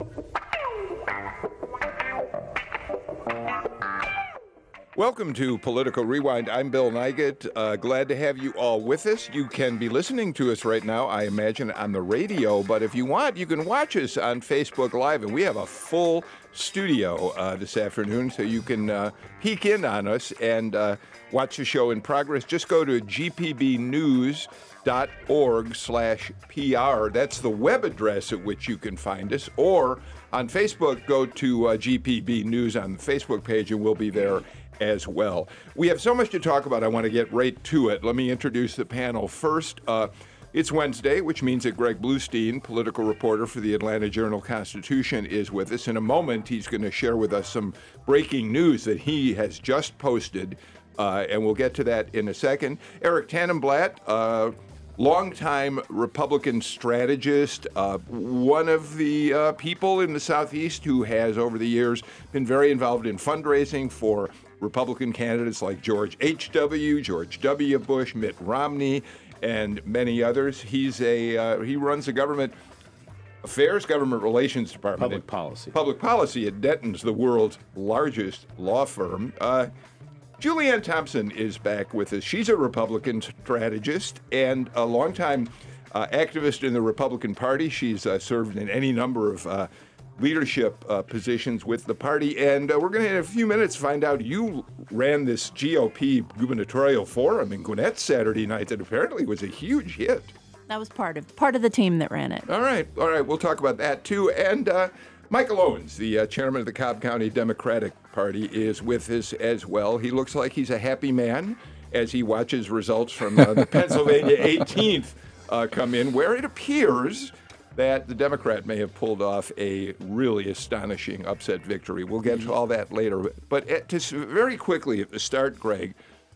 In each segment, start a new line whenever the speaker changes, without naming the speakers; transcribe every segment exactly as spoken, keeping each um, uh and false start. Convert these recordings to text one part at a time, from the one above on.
Welcome to Political Rewind. I'm Bill Nigut. Uh, glad to have you all with us. You can be listening to us right now, I imagine, on the radio, but if you want, you can watch us on Facebook Live, and we have a full studio uh, this afternoon, so you can uh, peek in on us and uh, watch the show in progress. Just go to g p b news dot org slash P R. That's the web address at which you can find us, or on Facebook, go to uh, G P B News on the Facebook page, and we'll be there as well. We have so much to talk about. I want to get right to it. Let me introduce the panel first. Uh, it's Wednesday, which means that Greg Bluestein, political reporter for the Atlanta Journal-Constitution, is with us. In a moment, he's going to share with us some breaking news that he has just posted, uh, and we'll get to that in a second. Eric Tannenblatt, uh, longtime Republican strategist, uh, one of the uh, people in the Southeast who has, over the years, been very involved in fundraising for Republican candidates like George H W, George W. Bush, Mitt Romney, and many others. He's a uh, he runs the government affairs, government relations department,
public policy,
public policy at Denton's, the world's largest law firm. Uh, Julianne Thompson is back with us. She's a Republican strategist and a longtime uh, activist in the Republican Party. She's uh, served in any number of uh, leadership uh, positions with the party. And uh, we're going to, in a few minutes, find out you ran this G O P gubernatorial forum in Gwinnett Saturday night that apparently was a huge hit.
That was part of part of the team that ran it.
All right. All right. We'll talk about that, too. And uh, Michael Owens, the uh, chairman of the Cobb County Democratic Party, is with us as well. He looks like he's a happy man as he watches results from uh, the Pennsylvania eighteenth uh, come in, where it appears that the Democrat may have pulled off a really astonishing upset victory. We'll get to all that later. But at, just very quickly at the start, Greg,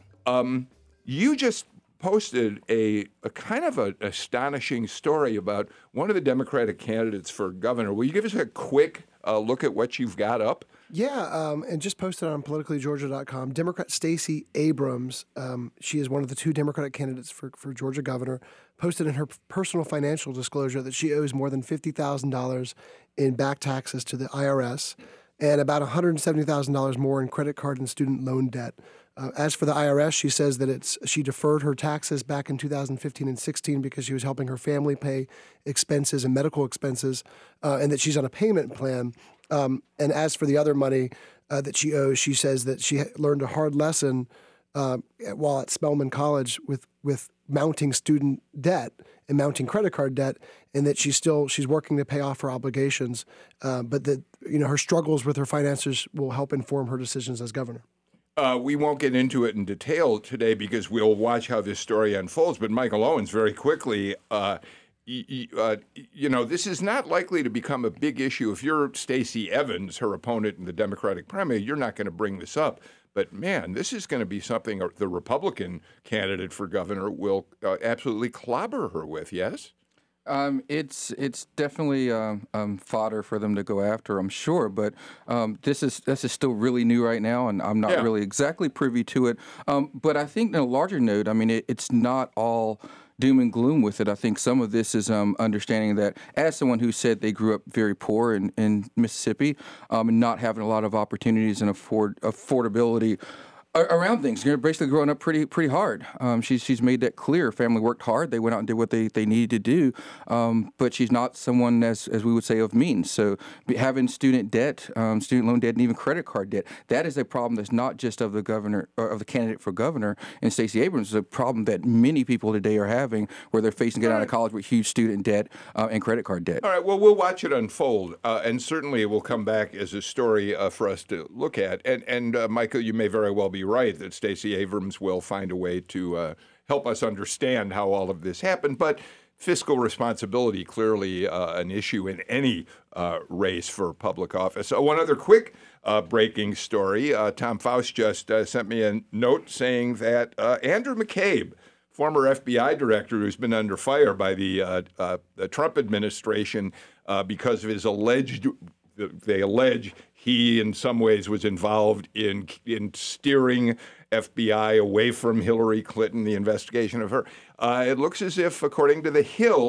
um, you just posted a, a kind of an astonishing story about one of the Democratic candidates for governor. Will you give us a quick uh, look at what you've got up?
Yeah, um, and just posted on politically georgia dot com. Democrat Stacey Abrams, um, she is one of the two Democratic candidates for, for Georgia governor, posted in her personal financial disclosure that she owes more than fifty thousand dollars in back taxes to the I R S and about one hundred seventy thousand dollars more in credit card and student loan debt. Uh, as for the I R S, she says that it's she deferred her taxes back in two thousand fifteen and sixteen because she was helping her family pay expenses and medical expenses, uh, and that she's on a payment plan. Um, and as for the other money uh, that she owes, she says that she learned a hard lesson uh, while at Spelman College with with mounting student debt and mounting credit card debt, and that she's still she's working to pay off her obligations, uh, but that you know her struggles with her finances will help inform her decisions as governor.
Uh, we won't get into it in detail today because we'll watch how this story unfolds. But Michael Owens, very quickly, uh, y- y- uh, you know, this is not likely to become a big issue. If you're Stacey Evans, her opponent in the Democratic primary, you're not going to bring this up. But, man, this is going to be something the Republican candidate for governor will uh, absolutely clobber her with, yes?
Um, it's it's definitely um, um, fodder for them to go after, I'm sure. But um, this is this is still really new right now, and I'm not
yeah.
really exactly privy to it. Um, but I think, on a larger note, I mean, it, it's not all doom and gloom with it. I think some of this is um, understanding that, as someone who said they grew up very poor in, in Mississippi, um, and not having a lot of opportunities and afford affordability around things. You're basically growing up pretty pretty hard. Um, she's she's made that clear. Family worked hard. They went out and did what they, they needed to do. Um, but she's not someone, as as we would say, of means. So having student debt, um, student loan debt, and even credit card debt, that is a problem that's not just of the governor or of the candidate for governor and Stacey Abrams. It's a problem that many people today are having, where they're facing getting out of college with huge student debt uh, and credit card debt.
All right. Well, we'll watch it unfold, uh, and certainly it will come back as a story uh, for us to look at. And and uh, Michael, you may very well be right that Stacey Abrams will find a way to uh, help us understand how all of this happened. But fiscal responsibility, clearly uh, an issue in any uh, race for public office. So one other quick uh, breaking story. Uh, Tom Faust just uh, sent me a note saying that uh, Andrew McCabe, former F B I director who's been under fire by the, uh, uh, the Trump administration uh, because of his alleged, they allege he in some ways was involved in in steering F B I away from Hillary Clinton, the investigation of her. Uh, it looks as if, according to The Hill,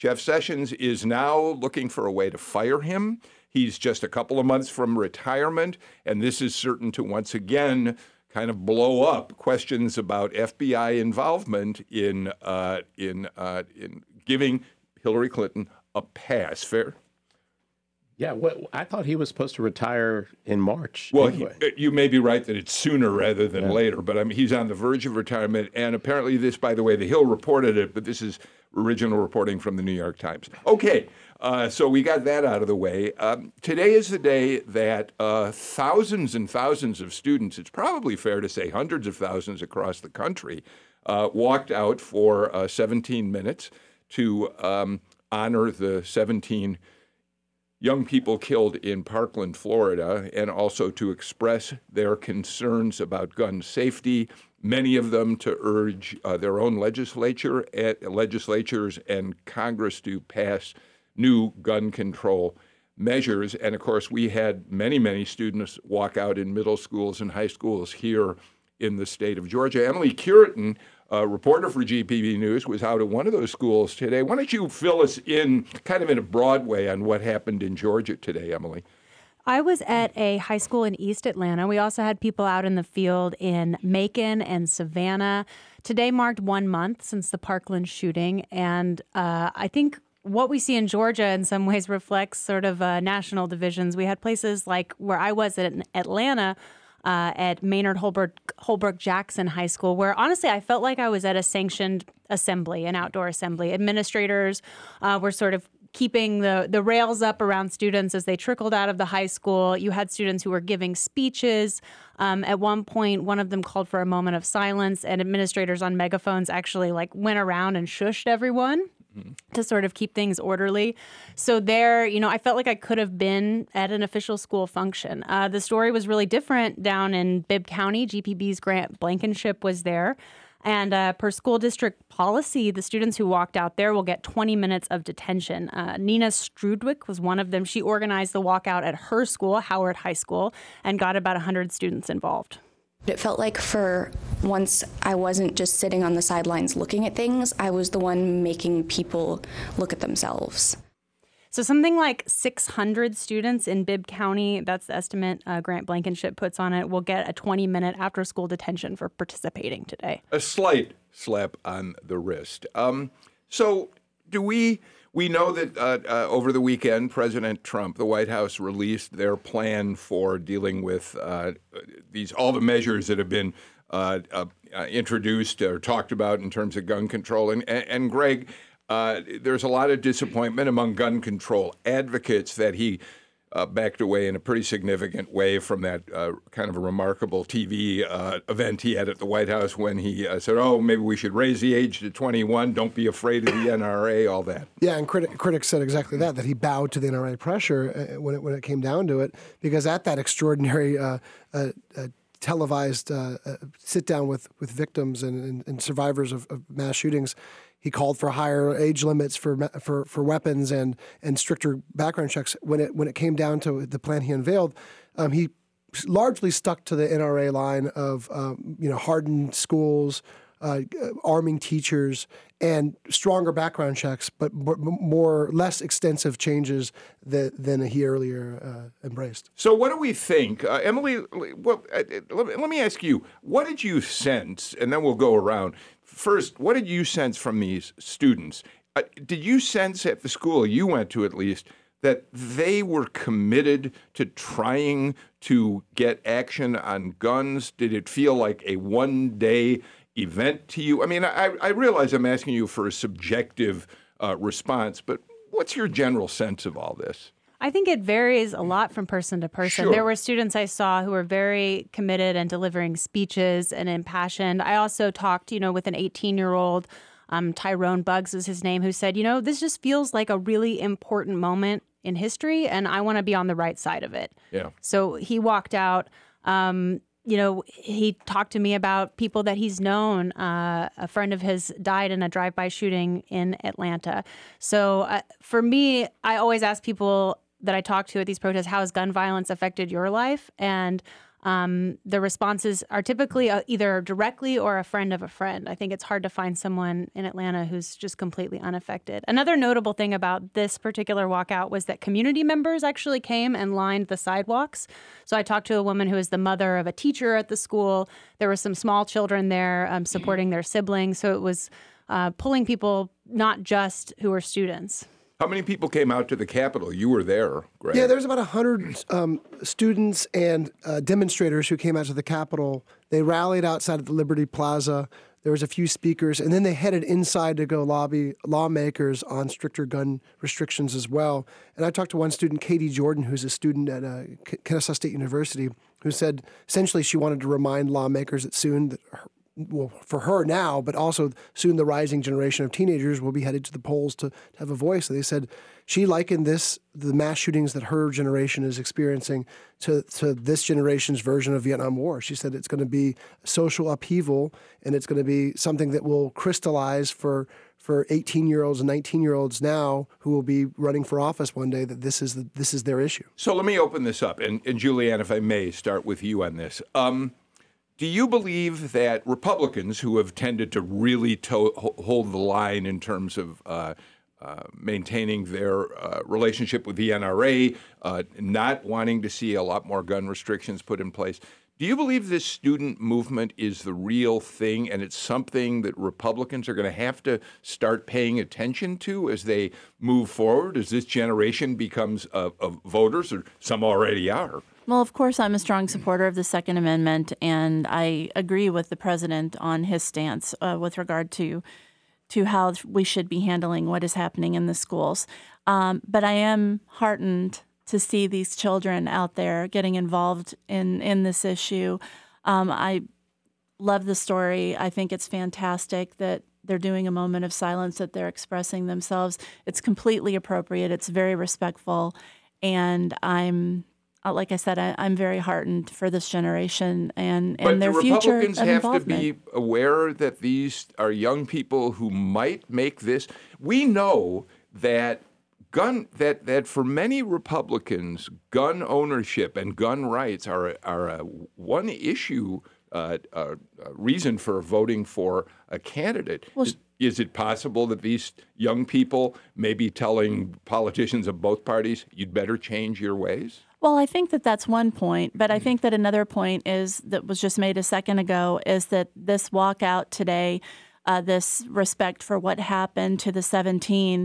Jeff Sessions is now looking for a way to fire him. He's just a couple of months from retirement, and this is certain to once again kind of blow up questions about F B I involvement in uh, in uh, in giving Hillary Clinton a pass. Fair?
Yeah, what, I thought he was supposed to retire in March.
Well,
anyway.
he, you may be right that it's sooner rather than
Yeah.
later, but I mean, he's on the verge of retirement. And apparently this, by the way, the Hill reported it, but this is original reporting from the New York Times. Okay, uh, so we got that out of the way. Um, today is the day that uh, thousands and thousands of students, it's probably fair to say hundreds of thousands across the country, uh, walked out for uh, seventeen minutes to um, honor the seventeen young people killed in Parkland, Florida, and also to express their concerns about gun safety, many of them to urge uh, their own legislature, uh, legislatures and Congress to pass new gun control measures. And of course, we had many, many students walk out in middle schools and high schools here in the state of Georgia. Emily Curitan, a reporter for G P B News, was out at one of those schools today. Why don't you fill us in kind of in a broad way on what happened in Georgia today, Emily?
I was at a high school in East Atlanta. We also had people out in the field in Macon and Savannah. Today marked one month since the Parkland shooting, and uh, I think what we see in Georgia in some ways reflects sort of uh, national divisions. We had places like where I was at Atlanta, Uh, at Maynard Holbrook, Holbrook Jackson High School, where honestly I felt like I was at a sanctioned assembly, an outdoor assembly. Administrators uh, were sort of keeping the, the rails up around students as they trickled out of the high school. You had students who were giving speeches. Um, at one point, one of them called for a moment of silence, and administrators on megaphones actually like went around and shushed everyone to sort of keep things orderly. So there, you know, I felt like I could have been at an official school function. Uh, the story was really different down in Bibb County. G P B's Grant Blankenship was there. And uh, per school district policy, the students who walked out there will get twenty minutes of detention. Uh, Nina Strudwick was one of them. She organized the walkout at her school, Howard High School, and got about one hundred students involved.
It felt like for once I wasn't just sitting on the sidelines looking at things, I was the one making people look at themselves.
So something like six hundred students in Bibb County, that's the estimate uh, Grant Blankenship puts on it, will get a twenty-minute after-school detention for participating today.
A slight slap on the wrist. Um, so do we... We know that uh, uh, over the weekend, President Trump, the White House, released their plan for dealing with uh, these all the measures that have been uh, uh, uh, introduced or talked about in terms of gun control. And, and, and Greg, uh, there's a lot of disappointment among gun control advocates that he uh, backed away in a pretty significant way from that uh, kind of a remarkable T V uh, event he had at the White House when he uh, said, oh, maybe we should raise the age to twenty-one. Don't be afraid of the N R A, all that.
Yeah, and criti- critics said exactly that, that he bowed to the N R A pressure uh, when it when it came down to it, because at that extraordinary uh, uh, uh, televised uh, uh, sit-down with, with victims and, and, and survivors of, of mass shootings, he called for higher age limits for for for weapons and and stricter background checks. When it when it came down to the plan he unveiled, um, he largely stuck to the N R A line of um, you know hardened schools, uh, arming teachers, and stronger background checks, but more less extensive changes that, than he earlier uh, embraced.
So, what do we think, uh, Emily? Well, uh, let, me, let me ask you: what did you sense? And then we'll go around. First, what did you sense from these students? Uh, did you sense at the school you went to, at least, that they were committed to trying to get action on guns? Did it feel like a one-day event to you? I mean, I, I realize I'm asking you for a subjective uh, response, but what's your general sense of all this?
I think it varies a lot from person to person.
Sure.
There were students I saw who were very committed and delivering speeches and impassioned. I also talked, you know, with an eighteen-year-old, um, Tyrone Buggs is his name, who said, you know, this just feels like a really important moment in history, and I want to be on the right side of it.
Yeah.
So he walked out. Um, you know, he talked to me about people that he's known. Uh, a friend of his died in a drive-by shooting in Atlanta. So uh, for me, I always ask people that I talk to at these protests, how has gun violence affected your life? And Um, the responses are typically uh, either directly or a friend of a friend. I think it's hard to find someone in Atlanta who's just completely unaffected. Another notable thing about this particular walkout was that community members actually came and lined the sidewalks. So I talked to a woman who is the mother of a teacher at the school. There were some small children there um, supporting their siblings. So it was uh, pulling people, not just who were students.
How many people came out to the Capitol? You were there, Greg.
Yeah, there's about one hundred um, students and uh, demonstrators who came out to the Capitol. They rallied outside of the Liberty Plaza. There was a few speakers, and then they headed inside to go lobby lawmakers on stricter gun restrictions as well. And I talked to one student, Katie Jordan, who's a student at uh, Kennesaw State University, who said essentially she wanted to remind lawmakers that soon, that her, well, for her now, but also soon the rising generation of teenagers will be headed to the polls to, to have a voice. And they said she likened this, the mass shootings that her generation is experiencing, to, to this generation's version of Vietnam War. She said it's going to be social upheaval, and it's going to be something that will crystallize for for eighteen-year-olds and nineteen-year-olds now who will be running for office one day, that this is the, this is their issue.
So let me open this up, and, and Julianne, if I may, start with you on this. Um, Do you believe that Republicans, who have tended to really to- hold the line in terms of uh, uh, maintaining their uh, relationship with the N R A, uh, not wanting to see a lot more gun restrictions put in place, do you believe this student movement is the real thing, and it's something that Republicans are going to have to start paying attention to as they move forward, as this generation becomes uh, of voters, or some already are?
Well, of course, I'm a strong supporter of the Second Amendment, and I agree with the president on his stance uh, with regard to to how we should be handling what is happening in the schools. Um, but I am heartened to see these children out there getting involved in, in this issue. Um, I love the story. I think it's fantastic that they're doing a moment of silence, that they're expressing themselves. It's completely appropriate. It's very respectful. And I'm Uh, like I said, I, I'm very heartened for this generation and, and
but
their
the
future
Republicans
of
have
involvement.
to be aware that these are young people who might make this. We know that gun that that for many Republicans, gun ownership and gun rights are are a one issue uh, uh, reason for voting for a candidate.
Well,
is, is it possible that these young people may be telling politicians of both parties, "You'd better change your ways"?
Well, I think that that's one point, but I think that another point is that was just made a second ago is that this walkout today, uh, this respect for what happened to the seventeen,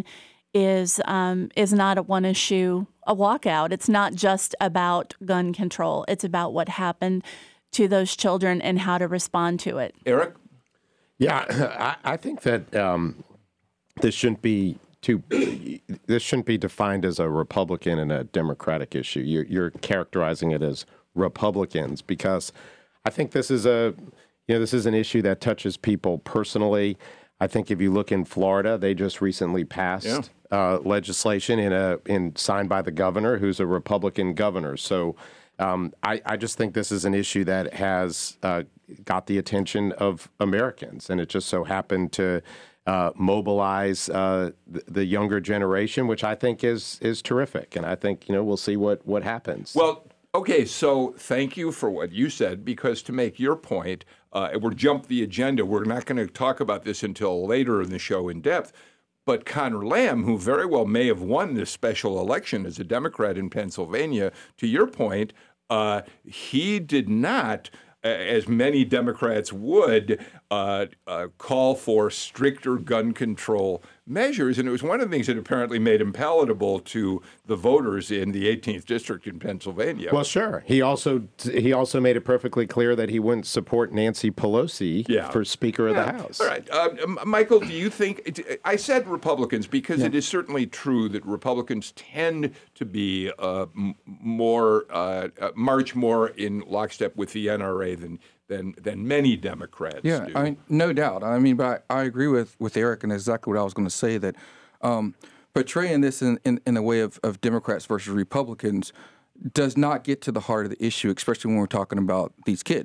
is um, is not a one issue a walkout. It's not just about gun control. It's about what happened to those children and how to respond to it.
Eric?
Yeah, I, I think that um, this shouldn't be too. This shouldn't be defined as a Republican and a Democratic issue. You're, you're characterizing it as Republicans because I think this is a, you know, this is an issue that touches people personally. I think if you look in Florida, they just recently passed
Yeah.
uh, legislation in a in signed by the governor, who's a Republican governor. So. Um, I, I just think this is an issue that has uh, got the attention of Americans, and it just so happened to uh, mobilize uh, the, the younger generation, which I think is is terrific. And I think, you know, we'll see what, what happens.
Well, okay, so thank you for what you said, because to make your point, uh, we're jump the agenda. We're not going to talk about this until later in the show in depth. But Conor Lamb, who very well may have won this special election as a Democrat in Pennsylvania, to your point, uh, he did not, as many Democrats would, uh, uh, call for stricter gun control measures. And it was one of the things that apparently made him palatable to the voters in the eighteenth District in Pennsylvania.
Well, sure. He also he also made it perfectly clear that he wouldn't support Nancy Pelosi
Yeah.
for Speaker
Yeah.
of the House.
All right. Um, Michael, do you think, I said Republicans because it is certainly true that Republicans tend to be uh, m- more, uh, uh, march more in lockstep with the N R A than than than many Democrats
Yeah,
do.
I mean, no doubt. I mean, but I, I agree with, with Eric and exactly what I was going to say, that um, portraying this in, in, in the way of, of Democrats versus Republicans does not get to the heart of the issue, especially when we're talking about these kids,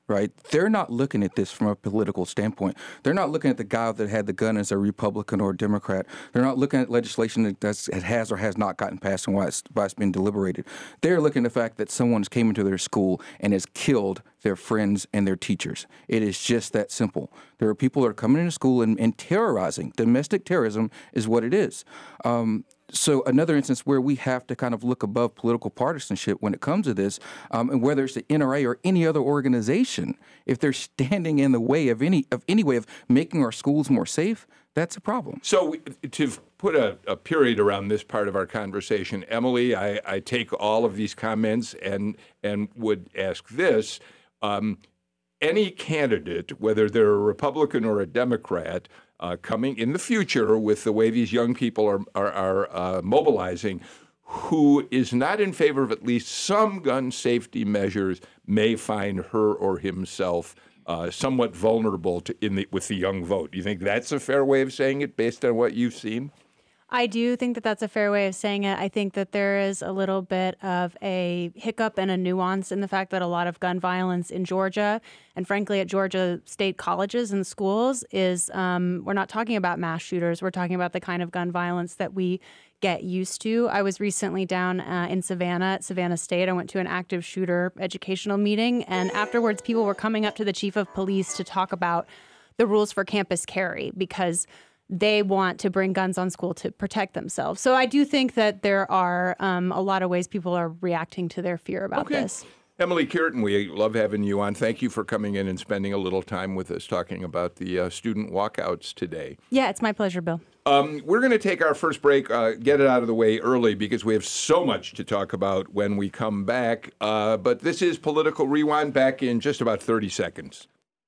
right? They're not looking at this from a political standpoint. They're not looking at the guy that had the gun as a Republican or a Democrat. They're not looking at legislation that does, it has or has not gotten passed and why it's, why it's been deliberated. They're looking at the fact that someone's came into their school and has killed their friends and their teachers. It is just that simple. There are people that are coming into school and, and terrorizing. Domestic terrorism is what it is. Um, So another instance where we have to kind of look above political partisanship when it comes to this, um, and whether it's the N R A or any other organization, if they're standing in the way of any of any way of making our schools more safe, that's a problem.
So to put a, a period around this part of our conversation, Emily, I, I take all of these comments and and would ask this. Um, any candidate, whether they're a Republican or a Democrat, Uh, coming in the future with the way these young people are are, are uh, mobilizing, who is not in favor of at least some gun safety measures may find her or himself uh, somewhat vulnerable to in the, with the young vote. Do you think that's a fair way of saying it based on what you've seen?
I do think that that's a fair way of saying it. I think that there is a little bit of a hiccup and a nuance in the fact that a lot of gun violence in Georgia, and frankly at Georgia state colleges and schools, is um, we're not talking about mass shooters. We're talking about the kind of gun violence that we get used to. I was recently down uh, in Savannah at Savannah State. I went to an active shooter educational meeting, and afterwards people were coming up to the chief of police to talk about the rules for campus carry because they want to bring guns on school to protect themselves. So I do think that there are um, a lot of ways people are reacting to their fear about
okay.
this.
Emily Cureton, we love having you on. Thank you for coming in and spending a little time with us talking about the uh, student walkouts today.
Yeah, it's my pleasure, Bill.
Um, we're going to take our first break, uh, get it out of the way early because we have so much to talk about when we come back. Uh, but this is Political Rewind, back in just about thirty seconds.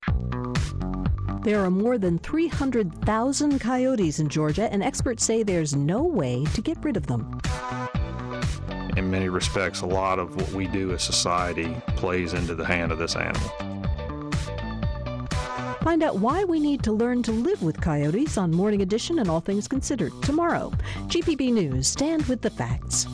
There are more than three hundred thousand coyotes in Georgia, and experts say there's no way to get rid of them.
In many respects, a lot of what we do as society plays into the hand of this animal.
Find out why we need to learn to live with coyotes on Morning Edition and All Things Considered tomorrow. G P B News, stand with the facts.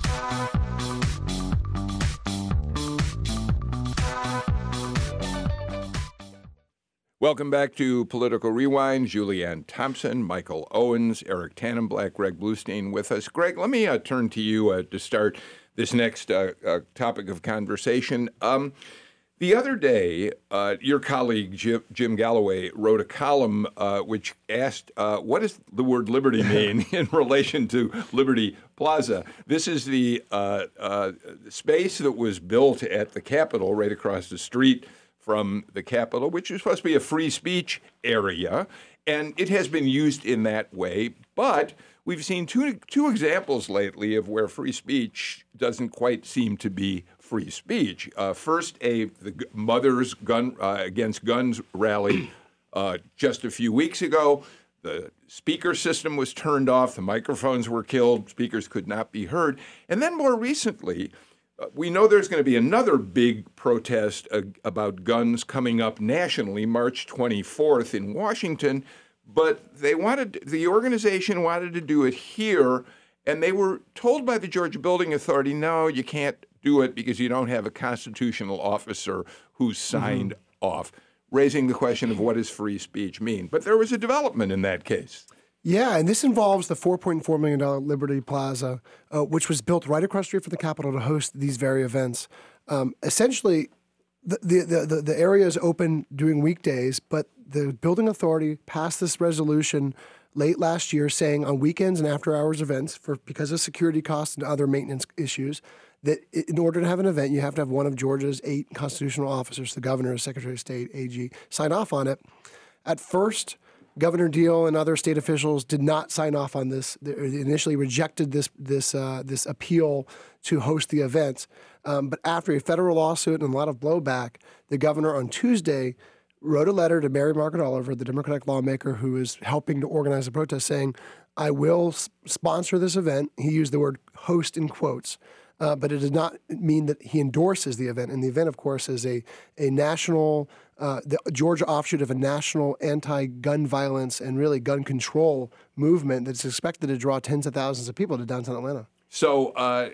Welcome back to Political Rewind. Julianne Thompson, Michael Owens, Eric Tannenblack, Greg Bluestein with us. Greg, let me uh, turn to you uh, to start this next uh, uh, topic of conversation. Um, the other day, uh, your colleague Jim, Jim Galloway wrote a column uh, which asked, uh, what does the word liberty mean in relation to Liberty Plaza? This is the uh, uh, space that was built at the Capitol right across the street from the Capitol, which is supposed to be a free speech area, and it has been used in that way. But we've seen two two examples lately of where free speech doesn't quite seem to be free speech. Uh, first, a the Mothers Gun uh, Against Guns rally uh, just a few weeks ago. The speaker system was turned off. The microphones were killed. Speakers could not be heard. And then more recently, Uh, we know there's going to be another big protest uh, about guns coming up nationally, March twenty-fourth in Washington, but they wanted, the organization wanted to do it here, and they were told by the Georgia Building Authority, no, you can't do it because you don't have a constitutional officer who's signed mm-hmm. off, raising the question of what does free speech mean. But there was a development in that case.
Yeah, and this involves the four point four million dollars Liberty Plaza, uh, which was built right across the street from the Capitol to host these very events. Um, essentially, the, the, the, the area is open during weekdays, but the building authority passed this resolution late last year saying on weekends and after-hours events, for because of security costs and other maintenance issues, that in order to have an event, you have to have one of Georgia's eight constitutional officers, the governor, Secretary of State, A G, sign off on it. At first, Governor Deal and other state officials did not sign off on this. They initially rejected this this uh, this appeal to host the events. Um, but after a federal lawsuit and a lot of blowback, the governor on Tuesday wrote a letter to Mary Margaret Oliver, the Democratic lawmaker who is helping to organize the protest, saying, I will s- sponsor this event. He used the word host in quotes. Uh, but it did not mean that he endorses the event. And the event, of course, is a, a national, uh, the Georgia offshoot of a national anti-gun violence and really gun control movement that's expected to draw tens of thousands of people to downtown Atlanta.
So uh,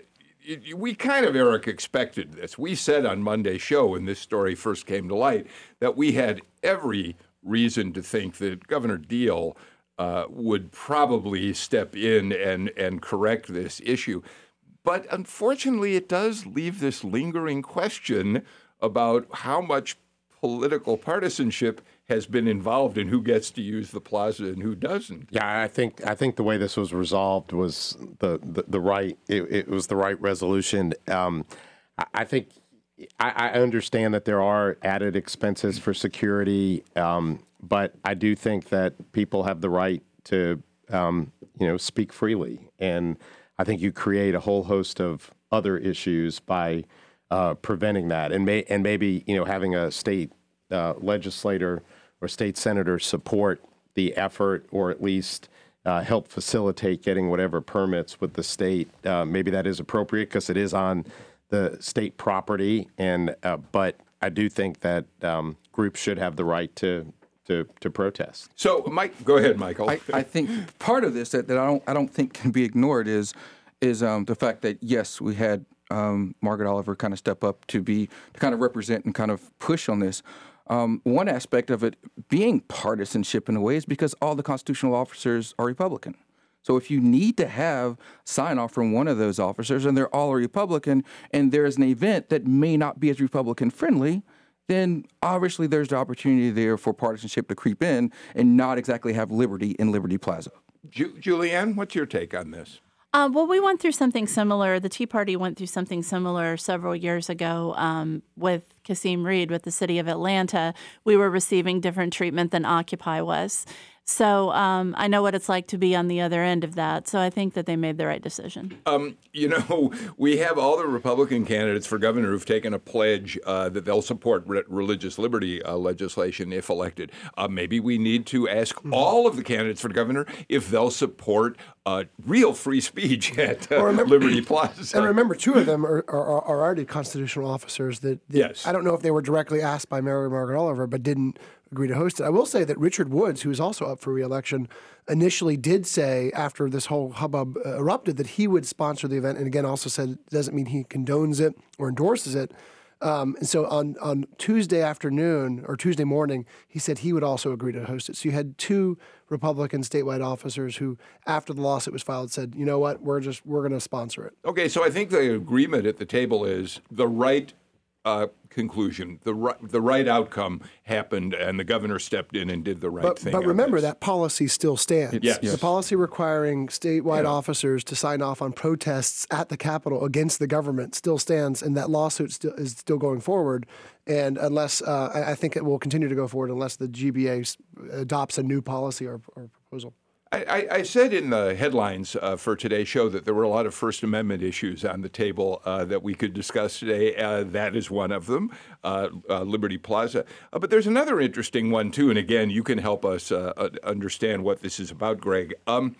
it, we kind of, Eric, expected this. We said on Monday's show, when this story first came to light, that we had every reason to think that Governor Deal uh, would probably step in and, and correct this issue. But unfortunately, it does leave this lingering question about how much political partisanship has been involved in who gets to use the plaza and who doesn't.
Yeah, I think I think the way this was resolved was the the, the right. It, it was the right resolution. Um, I, I think I, I understand that there are added expenses for security, um, but I do think that people have the right to um, you know speak freely, and I think you create a whole host of other issues by uh, preventing that, and may and maybe you know having a state uh, legislator or state senator support the effort, or at least uh, help facilitate getting whatever permits with the state. Uh, maybe that is appropriate because it is on the state property, and uh, but I do think that um, groups should have the right to to to protest.
So, Mike, go ahead, Michael.
I, I think part of this that, that I don't I don't think can be ignored is is um, the fact that yes, we had um, Margaret Oliver kind of step up to be to kind of represent and kind of push on this. Um, one aspect of it being partisanship in a way is because all the constitutional officers are Republican. So if you need to have sign off from one of those officers and they're all Republican, and there's an event that may not be as Republican friendly, then obviously there's the opportunity there for partisanship to creep in and not exactly have liberty in Liberty Plaza.
Ju- Julianne, what's your take on this?
Uh, well, we went through something similar. The Tea Party went through something similar several years ago um, with Kasim Reed with the city of Atlanta. We were receiving different treatment than Occupy was. So um, I know what it's like to be on the other end of that. So I think that they made the right decision.
Um, you know, we have all the Republican candidates for governor who've taken a pledge uh, that they'll support re- religious liberty uh, legislation if elected. Uh, maybe we need to ask mm-hmm. all of the candidates for governor if they'll support uh, real free speech at uh, remember, Liberty Plaza.
And remember, two of them are, are, are already constitutional officers that, that
yes.
I don't know if they were directly asked by Mary Margaret Oliver, but didn't agree to host it. I will say that Richard Woods, who is also up for re-election, initially did say after this whole hubbub uh, erupted that he would sponsor the event, and again also said it doesn't mean he condones it or endorses it. Um, and so on, on Tuesday afternoon or Tuesday morning, he said he would also agree to host it. So you had two Republican statewide officers who, after the lawsuit was filed, said, you know what, we're just we're going to sponsor it.
Okay, so I think the agreement at the table is the right Uh, conclusion. The right, the right outcome happened, and the governor stepped in and did the right
but,
thing.
But remember, that policy still stands.
Yes.
The policy requiring statewide yeah. officers to sign off on protests at the Capitol against the government still stands, and that lawsuit still, is still going forward. And unless, uh, I, I think it will continue to go forward unless the G B A adopts a new policy or, or proposal.
I, I said in the headlines uh, for today's show that there were a lot of First Amendment issues on the table uh, that we could discuss today. Uh, that is one of them, uh, uh, Liberty Plaza. Uh, but there's another interesting one, too. And again, you can help us uh, understand what this is about, Greg. Um,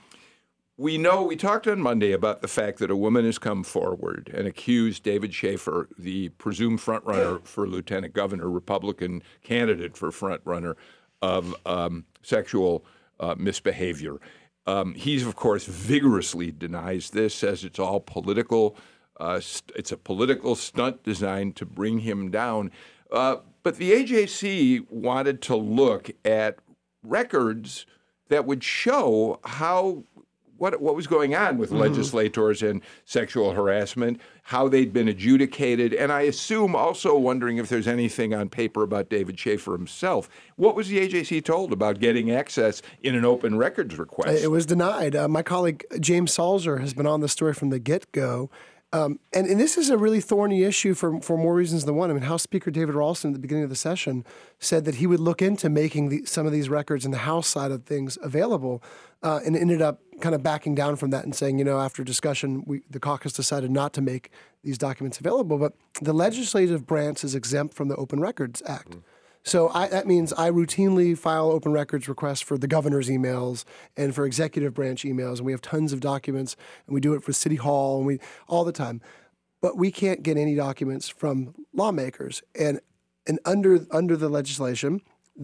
we know, we talked on Monday about the fact that a woman has come forward and accused David Schaefer, the presumed frontrunner for lieutenant governor, Republican candidate for frontrunner, of um, sexual Uh, misbehavior. Um, he's, of course, vigorously denies this, says it's all political. Uh, st- it's a political stunt designed to bring him down. Uh, but the A J C wanted to look at records that would show how what what was going on with mm-hmm. legislators and sexual harassment, how they'd been adjudicated, and I assume also wondering if there's anything on paper about David Schaefer himself. What was the A J C told about getting access in an open records request?
It was denied. Uh, my colleague James Salzer has been on the story from the get-go. Um, and, and this is a really thorny issue for, for more reasons than one. I mean, House Speaker David Ralston at the beginning of the session said that he would look into making the, some of these records in the House side of things available, uh, and ended up kind of backing down from that and saying, you know, after discussion, we, the caucus decided not to make these documents available. But the legislative branch is exempt from the Open Records Act. Mm-hmm. So I, that means I routinely file open records requests for the governor's emails and for executive branch emails, and we have tons of documents, and we do it for City Hall, and we all the time. But we can't get any documents from lawmakers, and and under under the legislation, the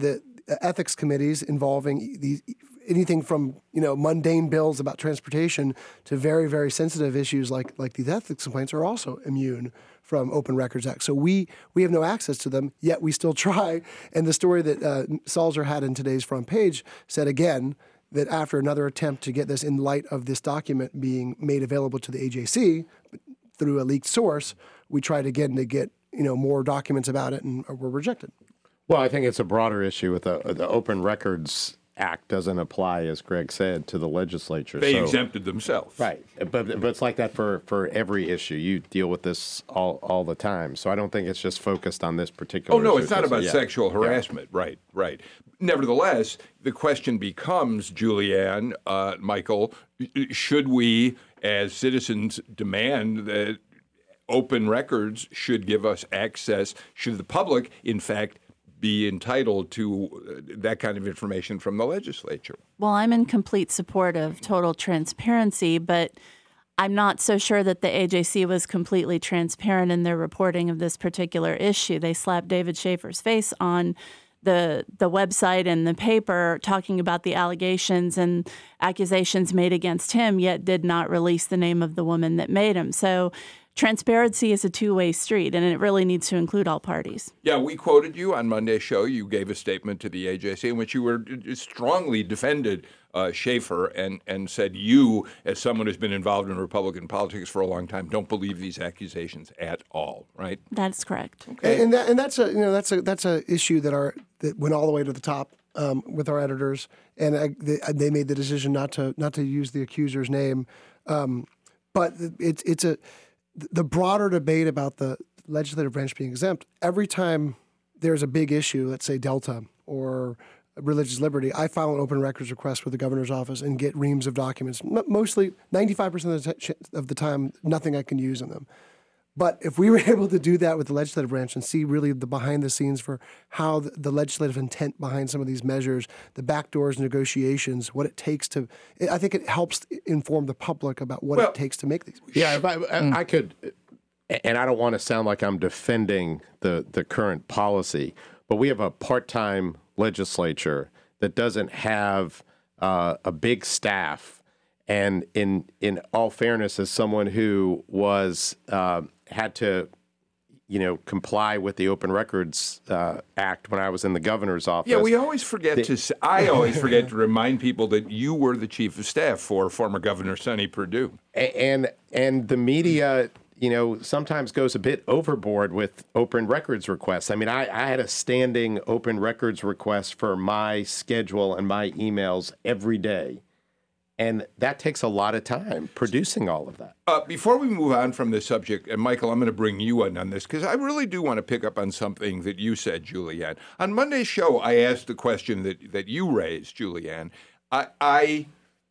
ethics committees involving these anything from you know mundane bills about transportation to very very sensitive issues like like these ethics complaints are also immune from Open Records Act. So we we have no access to them, yet we still try. And the story that uh, Salzer had in today's front page said again that after another attempt to get this in light of this document being made available to the A J C through a leaked source, we tried again to get you know more documents about it and were rejected.
Well, I think it's a broader issue with the, the Open Records Act doesn't apply, as Greg said, to the legislature.
They
so,
exempted themselves.
Right. But but it's like that for, for every issue. You deal with this all, all the time. So I don't think it's just focused on this particular
Oh, no,
issue.
it's not about
yeah.
sexual harassment. Yeah. Right, right. Nevertheless, the question becomes, Julianne, uh, Michael, should we, as citizens, demand that Open Records should give us access, should the public, in fact, be entitled to that kind of information from the legislature?
Well, I'm in complete support of total transparency, but I'm not so sure that the A J C was completely transparent in their reporting of this particular issue. They slapped David Schaefer's face on the the website and the paper talking about the allegations and accusations made against him, yet did not release the name of the woman that made him. So transparency is a two-way street, and it really needs to include all parties.
Yeah, we quoted you on Monday's show. You gave a statement to the A J C in which you were strongly defended uh, Schaefer and, and said you, as someone who's been involved in Republican politics for a long time, don't believe these accusations at all, right?
That's correct.
Okay. And, and, that, and that's a you know that's a that's a issue that our that went all the way to the top um, with our editors, and I, they, they made the decision not to not to use the accuser's name, um, but it's it's a the broader debate about the legislative branch being exempt, every time there's a big issue, let's say Delta or religious liberty, I file an open records request with the governor's office and get reams of documents. M- mostly, ninety-five percent of the, t- of the time, nothing I can use in them. But if we were able to do that with the legislative branch and see really the behind the scenes for how the, the legislative intent behind some of these measures, the backdoors negotiations, what it takes to, I think it helps inform the public about what
well,
it takes to make these.
Yeah, if I, I, I could, and I don't want to sound like I'm defending the, the current policy, but we have a part-time legislature that doesn't have uh, a big staff. And in in all fairness, as someone who was uh, had to, you know, comply with the Open Records uh, Act when I was in the governor's office.
Yeah, we always forget the, to. Say, I always forget to remind people that you were the chief of staff for former Governor Sonny Perdue.
And and the media, you know, sometimes goes a bit overboard with open records requests. I mean, I, I had a standing open records request for my schedule and my emails every day. And that takes a lot of time, producing all of that.
Uh, before we move on from this subject, and Michael, I'm going to bring you in on this, because I really do want to pick up on something that you said, Julianne. On Monday's show, I asked the question that, that you raised, Julianne. I, I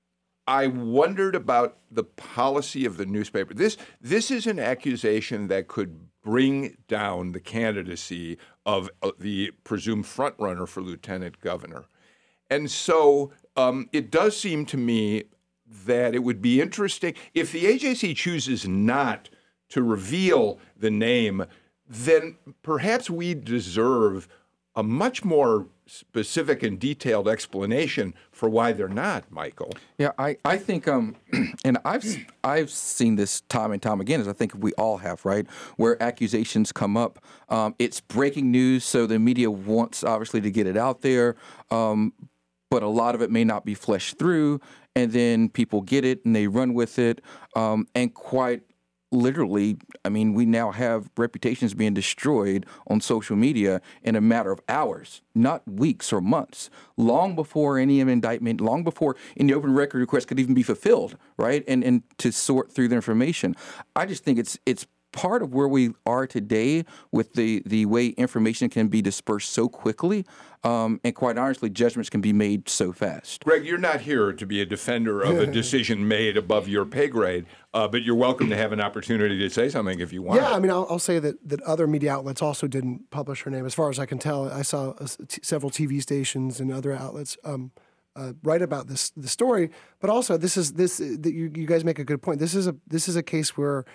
I wondered about the policy of the newspaper. This this is an accusation that could bring down the candidacy of uh, the presumed frontrunner for lieutenant governor. And so um, it does seem to me that it would be interesting if the A J C chooses not to reveal the name, then perhaps we deserve a much more specific and detailed explanation for why they're not, Michael.
Yeah, I, I think, um, and I've I've seen this time and time again, as I think we all have, right, where accusations come up. Um, it's breaking news, so the media wants, obviously, to get it out there, um, but a lot of it may not be fleshed through, and then people get it and they run with it, um, and quite literally, I mean, we now have reputations being destroyed on social media in a matter of hours, not weeks or months, long before any indictment, long before any open record request could even be fulfilled, right? And and to sort through the information. I just think it's it's part of where we are today with the, the way information can be dispersed so quickly, um, and quite honestly, judgments can be made so fast.
Greg, you're not here to be a defender of a decision made above your pay grade, uh, but you're welcome to have an opportunity to say something if you want.
Yeah, I mean, I'll, I'll say that, that other media outlets also didn't publish her name. As far as I can tell, I saw uh, t- several T V stations and other outlets um, uh, write about this the story. But also, this is this that you, you guys make a good point. This is a this is a case where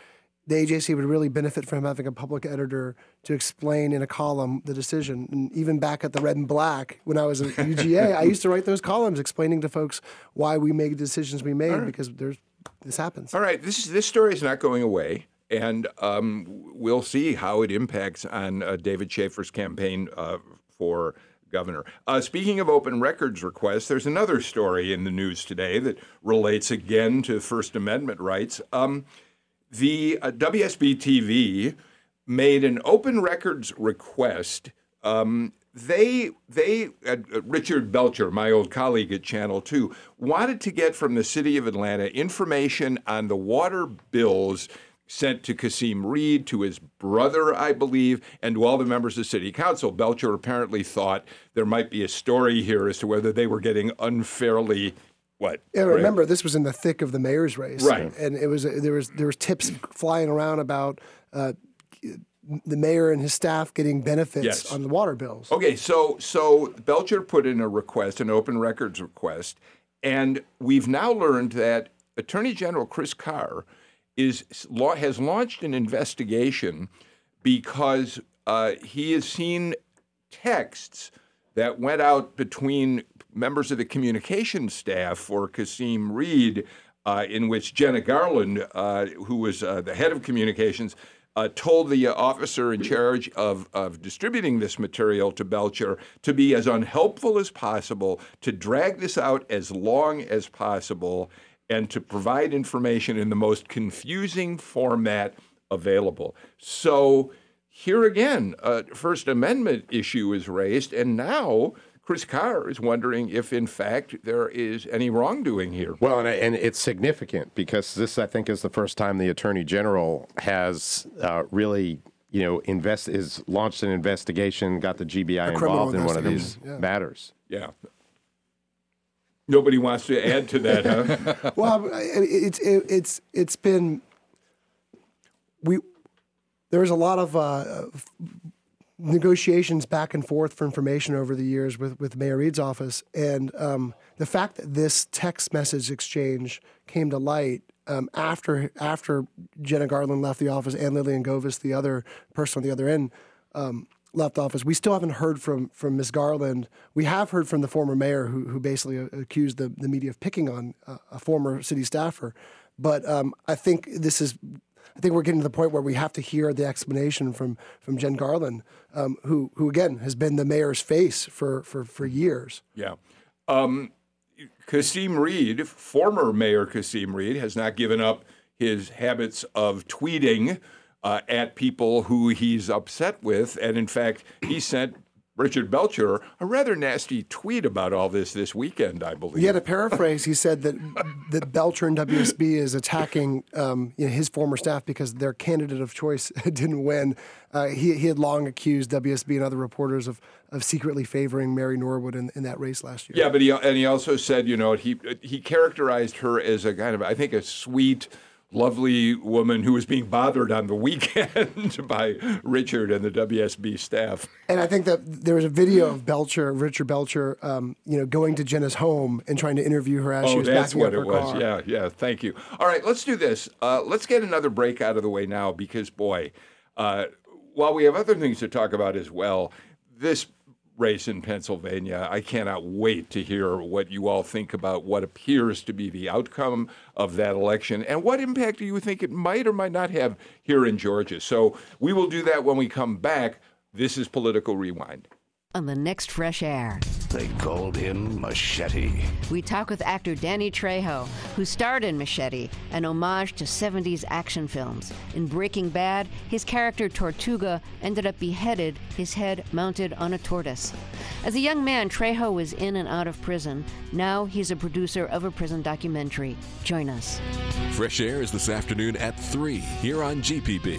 the A J C would really benefit from having a public editor to explain in a column the decision. And even back at the Red and Black, when I was at U G A, I used to write those columns explaining to folks why we made the decisions we made, right. because there's this happens.
All right, this is, this story is not going away, and um, we'll see how it impacts on uh, David Schaefer's campaign uh, for governor. Uh, speaking of open records requests, there's another story in the news today that relates again to First Amendment rights. Um, the uh, W S B T V made an open records request. Um, they, they uh, Richard Belcher, my old colleague at Channel two, wanted to get from the city of Atlanta information on the water bills sent to Kasim Reed, to his brother, I believe, and to all the members of City Council. Belcher apparently thought there might be a story here as to whether they were getting unfairly, what?
Yeah, remember, this was in the thick of the mayor's race.
Right.
And it was there was there was tips flying around about uh, the mayor and his staff getting benefits
Yes.
on the water bills.
Okay, so so Belcher put in a request, an open records request, and we've now learned that Attorney General Chris Carr is has launched an investigation because uh, he has seen texts that went out between members of the communications staff for Kasim Reed, uh, in which Jenna Garland, uh, who was uh, the head of communications, uh, told the officer in charge of, of distributing this material to Belcher to be as unhelpful as possible, to drag this out as long as possible, and to provide information in the most confusing format available. So here again, a First Amendment issue is raised, and now Chris Carr is wondering if, in fact, there is any wrongdoing here.
Well, and, and it's significant because this, I think, is the first time the Attorney General has uh, really, you know, invest is launched an investigation, got the G B I involved in one of these yeah. matters.
Yeah. Nobody wants to add to that, huh?
Well, it's it, it's it's been we there was a lot of uh, negotiations back and forth for information over the years with, with Mayor Reed's office, and um, the fact that this text message exchange came to light um, after after Jenna Garland left the office and Lillian Govis, the other person on the other end. Um, left office. We still haven't heard from from Miz Garland. We have heard from the former mayor who who basically accused the, the media of picking on a, a former city staffer. But um, I think this is, I think we're getting to the point where we have to hear the explanation from from Jen Garland, um, who who again has been the mayor's face for for, for years.
Yeah. Um, Kasim Reed, former Mayor Kasim Reed, has not given up his habits of tweeting Uh, at people who he's upset with. And in fact, he sent Richard Belcher a rather nasty tweet about all this this weekend, I believe.
Yeah, to paraphrase, he said that that Belcher and W S B is attacking um, you know, his former staff because their candidate of choice didn't win. Uh, he, he had long accused W S B and other reporters of, of secretly favoring Mary Norwood in, in that race last year.
Yeah, but he and he also said, you know, he he characterized her as a kind of, I think, a sweet, lovely woman who was being bothered on the weekend by Richard and the W S B staff.
And I think that there was a video of Belcher, Richard Belcher, um, you know, going to Jenna's home and trying to interview her as
oh,
she was
that's
backing
what
up her
it was.
car.
Yeah, yeah. Thank you. All right, let's do this. Uh, let's get another break out of the way now because, boy, uh, while we have other things to talk about as well, this race in Pennsylvania, I cannot wait to hear what you all think about what appears to be the outcome of that election and what impact do you think it might or might not have here in Georgia. So we will do that when we come back. This is Political Rewind.
On the next Fresh Air,
they called him Machete.
We talk with actor Danny Trejo, who starred in Machete, an homage to seventies action films. In Breaking Bad, his character Tortuga ended up beheaded, his head mounted on a tortoise. As a young man, Trejo was in and out of prison. Now he's a producer of a prison documentary. Join us.
Fresh Air is this afternoon at three here on G P B.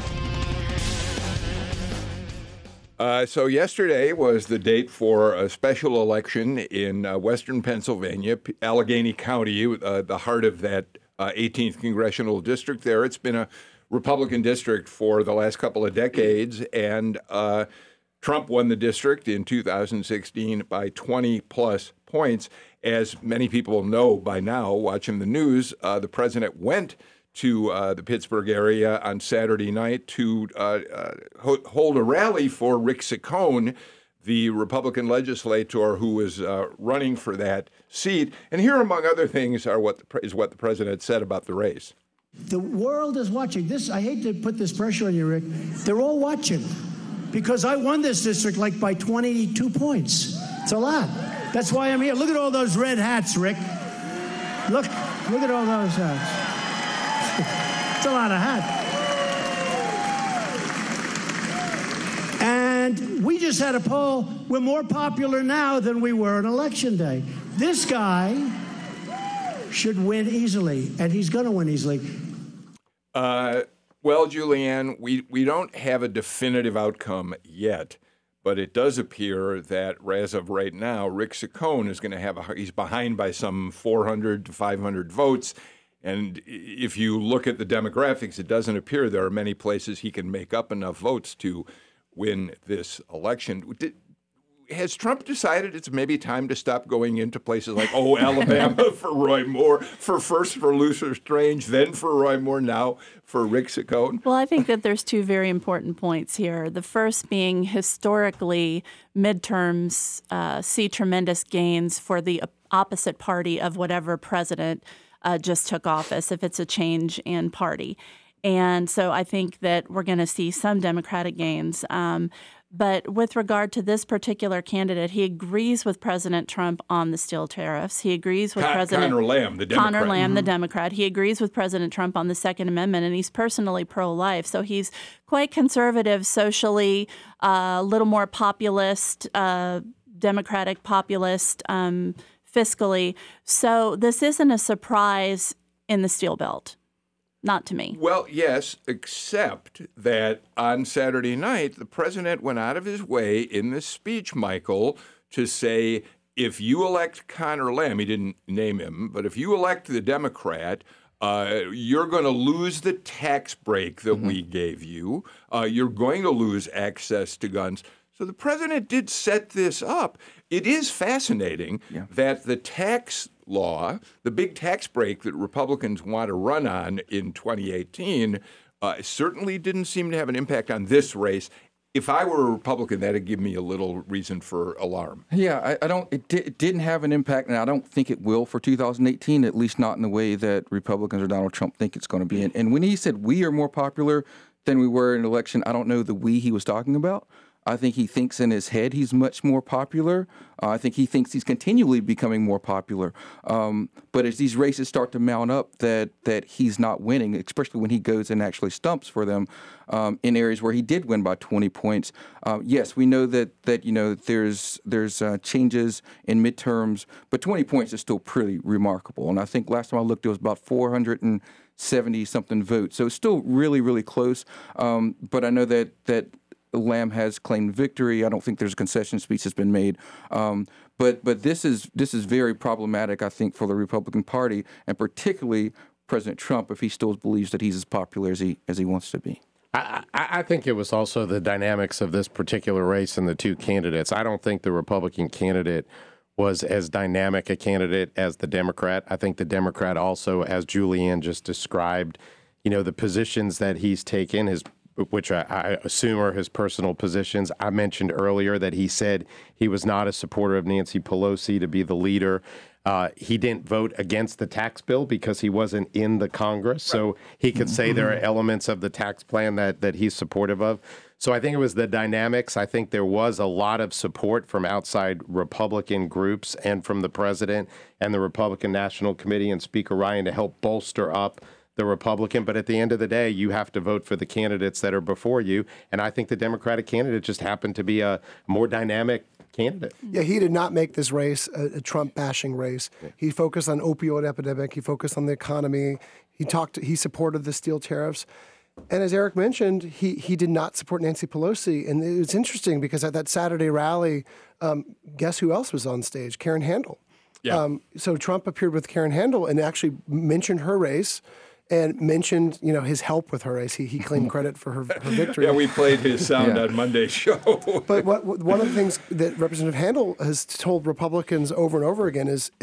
Uh, so yesterday was the date for a special election in uh, western Pennsylvania, P- Allegheny County, uh, the heart of that uh, eighteenth congressional district there. It's been a Republican district for the last couple of decades, and uh, Trump won the district in two thousand sixteen by twenty plus points. As many people know by now, watching the news, uh, the president went to uh, the Pittsburgh area on Saturday night to uh, uh, ho- hold a rally for Rick Saccone, the Republican legislator who was uh, running for that seat. And here, among other things, are what the pre- is what the president said about the race.
The world is watching. This, I hate to put this pressure on you, Rick. They're all watching because I won this district like by twenty-two points. It's a lot. That's why I'm here. Look at all those red hats, Rick. Look, look at all those hats. It's a lot of hats. And we just had a poll. We're more popular now than we were on election day. This guy should win easily, and he's going to win easily.
Uh, well, Julianne, we, we don't have a definitive outcome yet, but it does appear that as of right now, Rick Saccone is going to have a, he's behind by some four hundred to five hundred votes. And if you look at the demographics, it doesn't appear there are many places he can make up enough votes to win this election. Did, Has Trump decided it's maybe time to stop going into places like, oh, Alabama for Roy Moore, for first for Luther Strange, then for Roy Moore, now for Rick Saccone?
Well, I think that there's two very important points here. The first being historically, midterms uh, see tremendous gains for the opposite party of whatever president uh, just took office, if it's a change in party. And so I think that we're going to see some Democratic gains. Um, But with regard to this particular candidate, he agrees with President Trump on the steel tariffs. He agrees with
Con-
President
Conor Lamb, the Democrat.
Conor Lamb,
mm-hmm.
the Democrat. He agrees with President Trump on the Second Amendment, and he's personally pro-life. So he's quite conservative socially, a uh, little more populist, uh, Democratic populist um, fiscally. So this isn't a surprise in the steel belt. Not to me.
Well, yes, except that on Saturday night, the president went out of his way in this speech, Michael, to say, if you elect Conor Lamb, he didn't name him, but if you elect the Democrat, uh, you're going to lose the tax break that mm-hmm. we gave you. Uh, you're going to lose access to guns. So the president did set this up. It is fascinating yeah. that the tax law, the big tax break that Republicans want to run on in twenty eighteen, uh, certainly didn't seem to have an impact on this race. If I were a Republican, that'd give me a little reason for alarm.
Yeah, I, I don't. It, di- it didn't have an impact, and I don't think it will for two thousand eighteen. At least not in the way that Republicans or Donald Trump think it's going to be. And, and when he said we are more popular than we were in an election, I don't know the we he was talking about. I think he thinks in his head he's much more popular. Uh, I think he thinks he's continually becoming more popular. Um, but as these races start to mount up, that that he's not winning, especially when he goes and actually stumps for them um, in areas where he did win by twenty points. Uh, yes, we know that that you know there's there's uh, changes in midterms, but twenty points is still pretty remarkable. And I think last time I looked, it was about four hundred seventy something votes. So it's still really really close. Um, but I know that that. Lamb has claimed victory. I don't think there's a concession speech that's been made. Um, but but this is this is very problematic, I think, for the Republican Party, and particularly President Trump, if he still believes that he's as popular as he as he wants to be.
I, I think it was also the dynamics of this particular race and the two candidates. I don't think the Republican candidate was as dynamic a candidate as the Democrat. I think the Democrat also, as Julianne just described, you know, the positions that he's taken, his which I, I assume are his personal positions. I mentioned earlier that he said he was not a supporter of Nancy Pelosi to be the leader. Uh, he didn't vote against the tax bill because he wasn't in the Congress, so he could say there are elements of the tax plan that, that he's supportive of. So I think it was the dynamics. I think there was a lot of support from outside Republican groups and from the president and the Republican National Committee and Speaker Ryan to help bolster up the Republican, but at the end of the day, you have to vote for the candidates that are before you. And I think the Democratic candidate just happened to be a more dynamic candidate.
Yeah, he did not make this race a, a Trump-bashing race. Yeah. He focused on opioid epidemic. He focused on the economy. He talked. He supported the steel tariffs. And as Eric mentioned, he he did not support Nancy Pelosi. And it's interesting because at that Saturday rally, um, guess who else was on stage? Karen Handel. Yeah. Um, so Trump appeared with Karen Handel and actually mentioned her race. And mentioned, you know, his help with her race. He he claimed credit for her, her victory.
Yeah, we played his sound yeah. on Monday's show.
But what, what one of the things that Representative Handel has told Republicans over and over again is is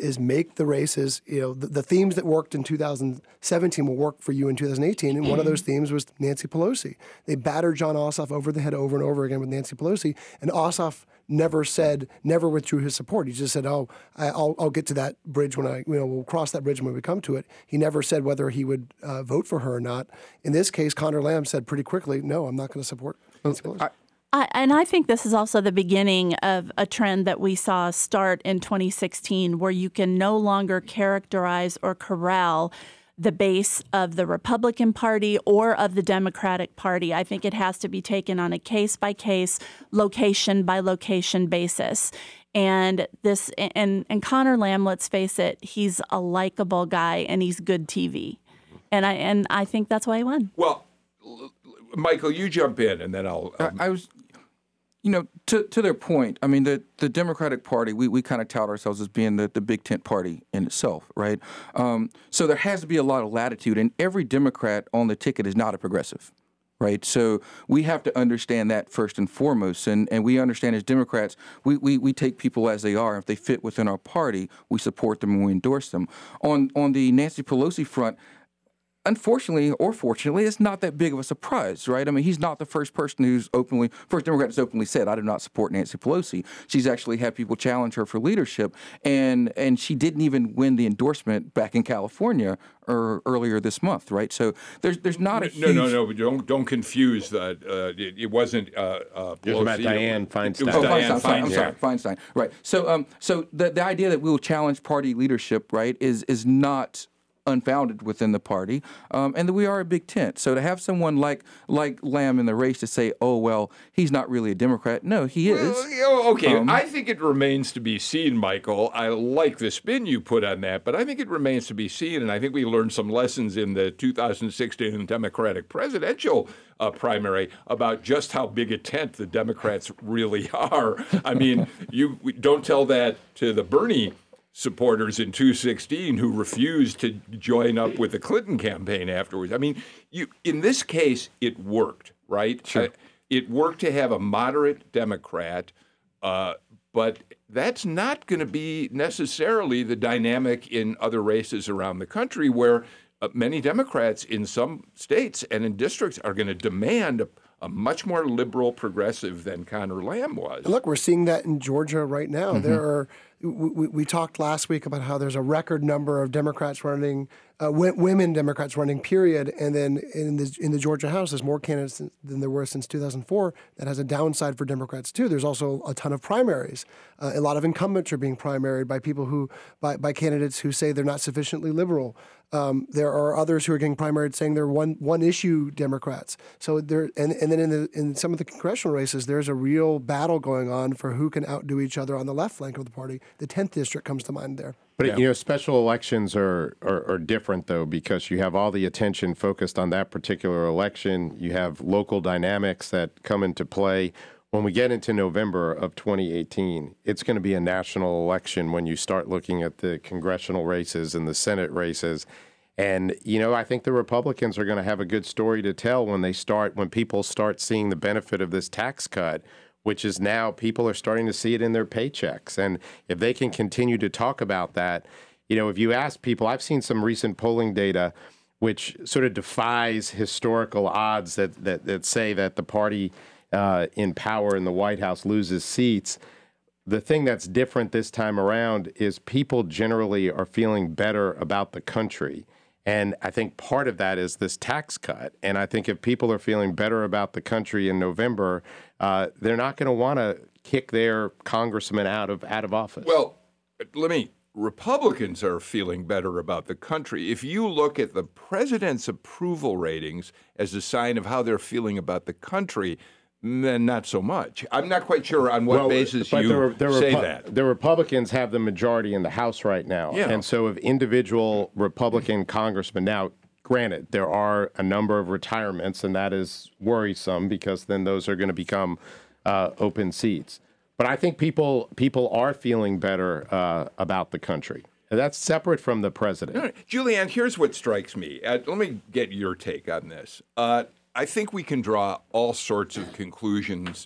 is make the races, you know, the, the themes that worked in two thousand seventeen will work for you in two thousand eighteen. And one of those themes was Nancy Pelosi. They battered John Ossoff over the head over and over again with Nancy Pelosi. And Ossoff never said, never withdrew his support. He just said, oh, I, I'll, I'll get to that bridge when I, you know, we'll cross that bridge when we come to it. He never said whether he would uh, vote for her or not. In this case, Conor Lamb said pretty quickly, no, I'm not going to support Nancy Pelosi. I,
I, and I think this is also the beginning of a trend that we saw start in twenty sixteen, where you can no longer characterize or corral the base of the Republican Party or of the Democratic Party. I think it has to be taken on a case-by-case, location-by-location basis. And this and, and Conor Lamb, let's face it, he's a likable guy and he's good T V. And I and I think that's why he won.
Well, Michael, you jump in, and then I'll. Um...
I, I was, you know, to to their point. I mean, the, the Democratic Party, we, we kind of tout ourselves as being the, the big tent party in itself, right? Um, so there has to be a lot of latitude, and every Democrat on the ticket is not a progressive, right? So we have to understand that first and foremost, and, and we understand as Democrats, we, we, we take people as they are. If they fit within our party, we support them and we endorse them. On on the Nancy Pelosi front, unfortunately or fortunately, it's not that big of a surprise, right? I mean, he's not the first person who's openly, first Democrat has openly said, I do not support Nancy Pelosi. She's actually had people challenge her for leadership, and and she didn't even win the endorsement back in California or earlier this month, right? So there's there's not a
no,
huge...
No, no, no, don't, don't confuse that. Uh, it, it wasn't uh, uh,
It was about Dianne Feinstein.
It was
Oh,
Dianne
Feinstein,
Feinstein.
I'm sorry, Feinstein. Right. So, um, so the the idea that we will challenge party leadership, right, is is not unfounded within the party, um, and that we are a big tent. So to have someone like like Lamb in the race to say, "Oh well, he's not really a Democrat," no, he is.
Well, okay,
Um,
I think it remains to be seen, Michael. I like the spin you put on that, but I think it remains to be seen, and I think we learned some lessons in the two thousand sixteen Democratic presidential uh, primary about just how big a tent the Democrats really are. I mean, you don't tell that to the Bernie supporters in two sixteen who refused to join up with the Clinton campaign afterwards. I mean, you in this case, it worked, right?
Sure.
Uh, it worked to have a moderate Democrat, uh, but that's not going to be necessarily the dynamic in other races around the country where uh, many Democrats in some states and in districts are going to demand a, a much more liberal progressive than Conor Lamb was.
And look, we're seeing that in Georgia right now.
Mm-hmm.
There are we, we talked last week about how there's a record number of Democrats running, uh, w- women Democrats running, period. And then in the in the Georgia House, there's more candidates than, than there were since two thousand four. That has a downside for Democrats too. There's also a ton of primaries. Uh, a lot of incumbents are being primaried by people who by, by candidates who say they're not sufficiently liberal. Um, there are others who are getting primaried saying they're one one issue Democrats. So there and, and then in the in some of the congressional races, there's a real battle going on for who can outdo each other on the left flank of the party. The tenth district comes to mind there.
But,
Yeah.
you know, special elections are, are, are different, though, because you have all the attention focused on that particular election. You have local dynamics that come into play. When we get into November of twenty eighteen, it's going to be a national election when you start looking at the congressional races and the Senate races. And, you know, I think the Republicans are going to have a good story to tell when they start, when people start seeing the benefit of this tax cut, which is now people are starting to see it in their paychecks. And if they can continue to talk about that, you know, if you ask people, I've seen some recent polling data which sort of defies historical odds that, that, that say that the party uh, in power in the White House loses seats. The thing that's different this time around is people generally are feeling better about the country. And I think part of that is this tax cut. And I think if people are feeling better about the country in November, uh, they're not going to want to kick their congressman out of out of office.
Well, let me. Republicans are feeling better about the country. If you look at the president's approval ratings as a sign of how they're feeling about the country, then not so much. I'm not quite sure on what
well,
basis
but
you
the, the
say
Repu-
that.
The Republicans have the majority in the House right now.
Yeah.
And so if individual Republican congressmen, now, granted, there are a number of retirements, and that is worrisome because then those are going to become uh, open seats. But I think people people are feeling better uh, about the country. And that's separate from the president.
No, no. Julianne, here's what strikes me. Uh, let me get your take on this. Uh, I think we can draw all sorts of conclusions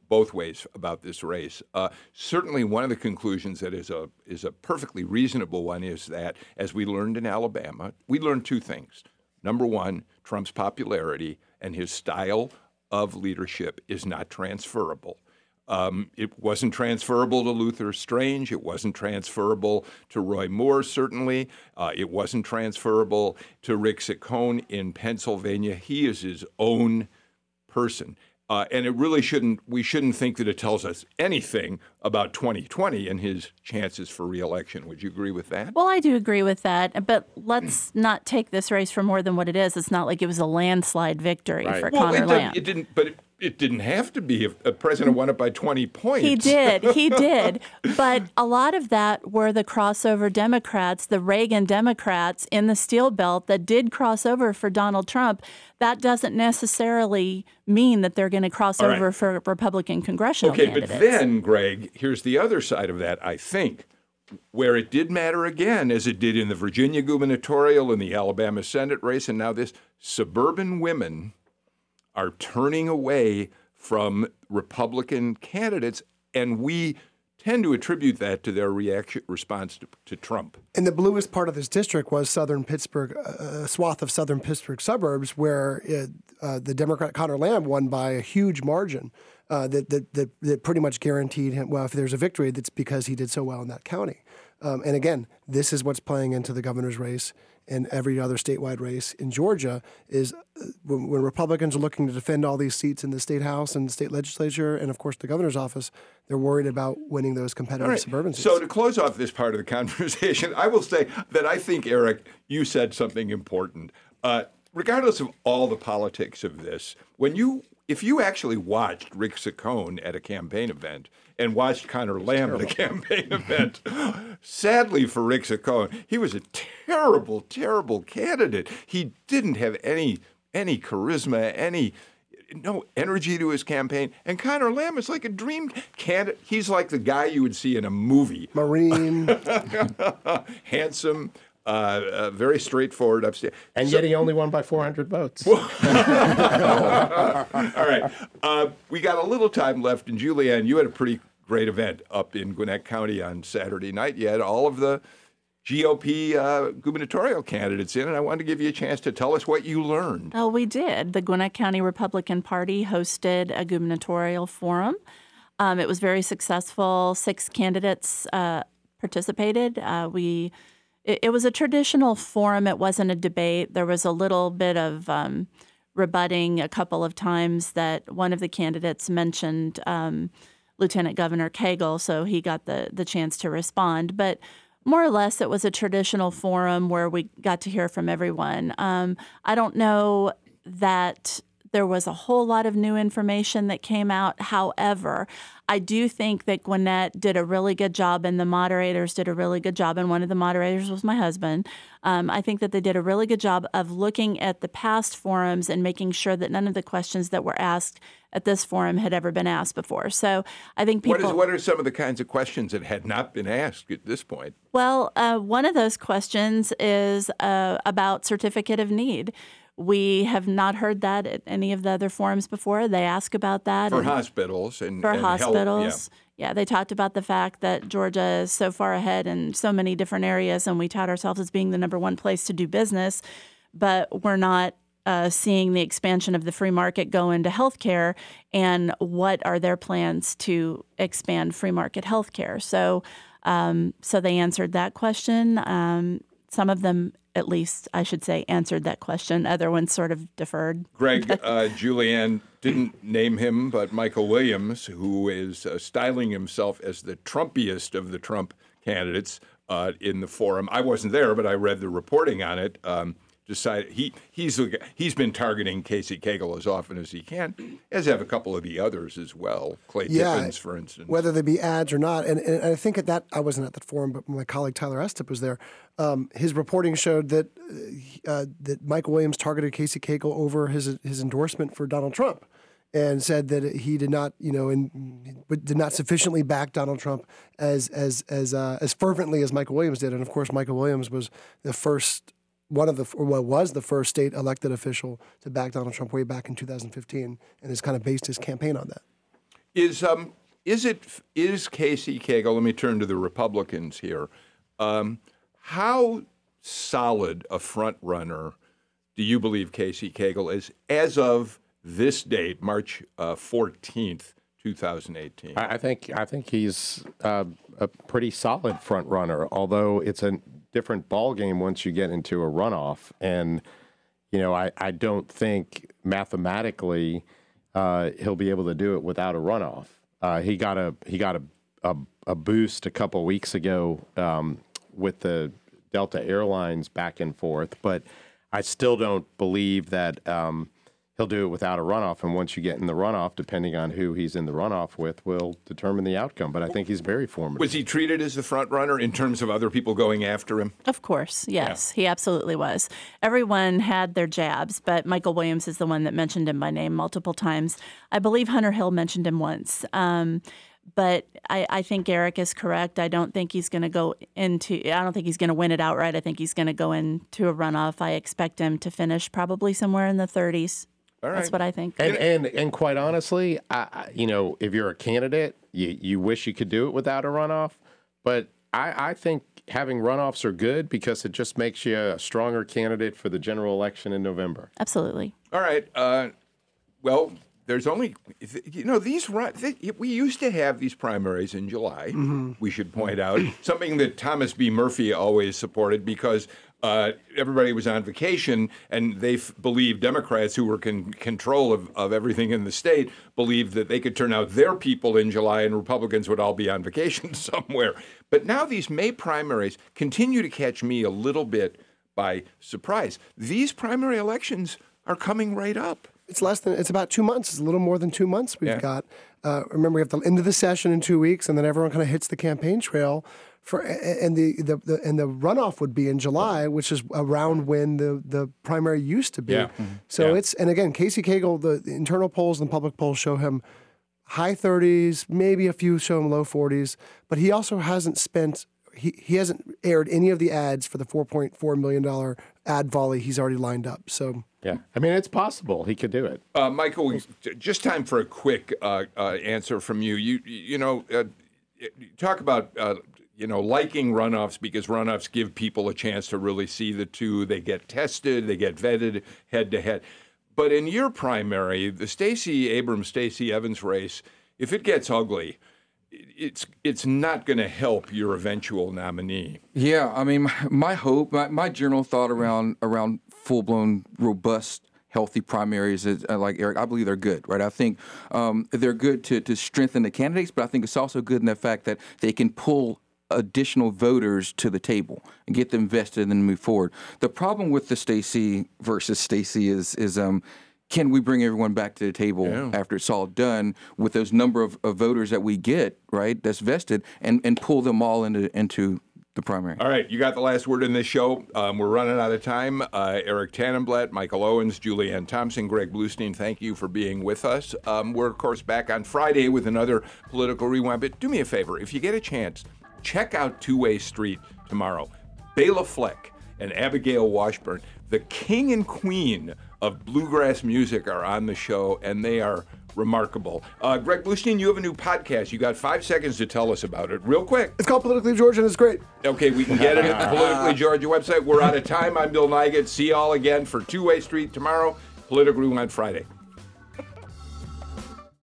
both ways about this race. Uh, certainly, one of the conclusions that is a is a perfectly reasonable one is that, as we learned in Alabama, we learned two things. Number one, Trump's popularity and his style of leadership is not transferable. Um, it wasn't transferable to Luther Strange. It wasn't transferable to Roy Moore, certainly. Uh, it wasn't transferable to Rick Saccone in Pennsylvania. He is his own person. Uh, and it really shouldn't, we shouldn't think that it tells us anything about twenty twenty and his chances for reelection. Would you agree with that?
Well, I do agree with that, but let's not take this race for more than what it is. It's not like it was a landslide victory
Right.
for
well,
Conor
it,
Lamb.
It didn't, but it, it didn't have to be if a president won it by twenty points.
He did. He did. But a lot of that were the crossover Democrats, the Reagan Democrats in the Steel Belt that did cross over for Donald Trump. That doesn't necessarily mean that they're going to cross
All
over
right.
for Republican congressional
Okay,
candidates.
but then, Greg, here's the other side of that, I think, where it did matter again, as it did in the Virginia gubernatorial and the Alabama Senate race, and now this, suburban women are turning away from Republican candidates, and we tend to attribute that to their reaction response to, to Trump.
And the bluest part of this district was southern Pittsburgh, a swath of southern Pittsburgh suburbs where it, uh, the Democrat Conor Lamb won by a huge margin uh, that, that, that, that pretty much guaranteed him, well, if there's a victory, that's because he did so well in that county. Um, and again, this is what's playing into the governor's race and every other statewide race in Georgia is uh, when, when Republicans are looking to defend all these seats in the state house and the state legislature and, of course, the governor's office, they're worried about winning those competitive
All right.
suburban seats.
So to close off this part of the conversation, I will say that I think, Eric, you said something important. Uh, regardless of all the politics of this, when you if you actually watched Rick Saccone at a campaign event and watched Conor Lamb at a campaign event, sadly for Rick Saccone, he was a terrible, terrible candidate. He didn't have any any charisma, any no energy to his campaign. And Conor Lamb is like a dream candidate. He's like the guy you would see in a movie.
Marine.
Handsome. Uh, uh, very straightforward upstairs.
And
So-
yet he only won by four hundred votes.
All right. Uh, we got a little time left. And Julianne, you had a pretty great event up in Gwinnett County on Saturday night. You had all of the G O P uh, gubernatorial candidates in, and I wanted to give you a chance to tell us what you learned.
Oh, we did. The Gwinnett County Republican Party hosted a gubernatorial forum. Um, it was very successful. Six candidates uh, participated. Uh, we it, it was a traditional forum. It wasn't a debate. There was a little bit of um, rebutting a couple of times that one of the candidates mentioned um, Lieutenant Governor Cagle, so he got the the chance to respond. But more or less, it was a traditional forum where we got to hear from everyone. Um, I don't know that there was a whole lot of new information that came out. However, I do think that Gwinnett did a really good job and the moderators did a really good job. And one of the moderators was my husband. Um, I think that they did a really good job of looking at the past forums and making sure that none of the questions that were asked at this forum had ever been asked before. So I think people...
What, is, what are some of the kinds of questions that had not been asked at this point?
Well, uh, one of those questions is uh, about certificate of need. We have not heard that at any of the other forums before. They ask about that.
For
and
hospitals and
For
and health,
hospitals.
yeah.
yeah, they talked about the fact that Georgia is so far ahead in so many different areas, and we tout ourselves as being the number one place to do business, but we're not uh, seeing the expansion of the free market go into healthcare, and what are their plans to expand free market healthcare? So, um, so they answered that question. Um, some of them, at least I should say, answered that question. Other ones sort of deferred.
Greg, uh, Julianne didn't name him, but Michael Williams, who is uh, styling himself as the Trumpiest of the Trump candidates uh, in the forum. I wasn't there, but I read the reporting on it. Um, decided he he's he's been targeting Casey Cagle as often as he can, as have a couple of the others as well. Clay
Yeah,
Tippins, for instance.
Whether they be ads or not. And, and I think at that, I wasn't at that forum, but my colleague Tyler Estep was there. Um, his reporting showed that uh, that Michael Williams targeted Casey Cagle over his his endorsement for Donald Trump, and said that he did not, you know, and did not sufficiently back Donald Trump as as as uh, as fervently as Michael Williams did. And of course, Michael Williams was the first. One of the, or what was the first state elected official to back Donald Trump way back in two thousand fifteen, and has kind of based his campaign on that.
Is um is it is Casey Cagle? Let me turn to the Republicans here. Um, how solid a front runner do you believe Casey Cagle is as of this date, March uh, fourteenth, two thousand eighteen?
I I think I think he's uh, a pretty solid front runner. Although it's a different ball game once you get into a runoff, and you know I, I don't think mathematically uh, he'll be able to do it without a runoff. Uh, he got a he got a a, a boost a couple weeks ago um, with the Delta Airlines back and forth, but I still don't believe that um, he'll do it without a runoff. And once you get in the runoff, depending on who he's in the runoff with, will determine the outcome. But I think he's very formidable.
Was he treated as the front runner in terms of other people going after him?
Of course, yes, yeah. He absolutely was. Everyone had their jabs, but Michael Williams is the one that mentioned him by name multiple times. I believe Hunter Hill mentioned him once. Um, But I, I think Eric is correct. I don't think he's going to go into, I don't think he's going to win it outright. I think he's going to go into a runoff. I expect him to finish probably somewhere in the thirties.
All right.
That's what I think.
And and, and quite honestly, I, I- you know, if you're a candidate, you, you wish you could do it without a runoff. But I, I think having runoffs are good because it just makes you a stronger candidate for the general election in November.
Absolutely.
All right. Uh, well, there's only, you know, these run. We used to have these primaries in July.
Mm-hmm.
We should point out something that Thomas B. Murphy always supported because uh, everybody was on vacation and they f- believed Democrats who were in control of, of everything in the state believed that they could turn out their people in July and Republicans would all be on vacation somewhere. But now these May primaries continue to catch me a little bit by surprise. These primary elections are coming right up.
It's less than, it's about two months. It's a little more than two months we've
Yeah.
got. Uh, remember, we have the end of the session in two weeks, and then everyone kind of hits the campaign trail. For and the, the, the and the runoff would be in July, which is around when the, the primary used to be.
Yeah.
So
Yeah.
it's, and again, Casey Cagle, the, the internal polls and public polls show him high thirties, maybe a few show him low forties, but he also hasn't spent, he, he hasn't aired any of the ads for the four point four million dollars ad volley he's already lined up. So
Yeah, I mean, it's possible he could do it.
Uh, Michael, we- just time for a quick uh, uh, answer from you. You you know, uh, you talk about uh, you know liking runoffs because runoffs give people a chance to really see the two. They get tested, they get vetted head to head. But in your primary, the Stacey Abrams Stacey Evans race, if it gets ugly, it's it's not going to help your eventual nominee.
Yeah, I mean, my, my hope, my, my general thought around around full-blown, robust, healthy primaries is, uh, like Eric, I believe they're good, right? I think um, they're good to, to strengthen the candidates, but I think it's also good in the fact that they can pull additional voters to the table and get them vested and then move forward. The problem with the Stacey versus Stacey is is um. Can we bring everyone back to the table
Yeah.
after it's all done with those number of, of voters that we get, right, that's vested, and, and pull them all into into the primary?
All right, you got the last word in this show. Um, we're running out of time. Uh, Eric Tannenblatt, Michael Owens, Julianne Thompson, Greg Bluestein, thank you for being with us. Um, we're, of course, back on Friday with another Political Rewind. But do me a favor, if you get a chance, check out Two-Way Street tomorrow. Bela Fleck and Abigail Washburn, the king and queen of bluegrass music, are on the show, and they are remarkable. Uh, Greg Bluestein, you have a new podcast. You got five seconds to tell us about it, real quick.
it's called Politically Georgia, and it's great.
Okay, we can get it at the Politically Georgia website. We're out of time. I'm Bill Nygut. See y'all again for Two-Way Street tomorrow, Political Rewind Friday.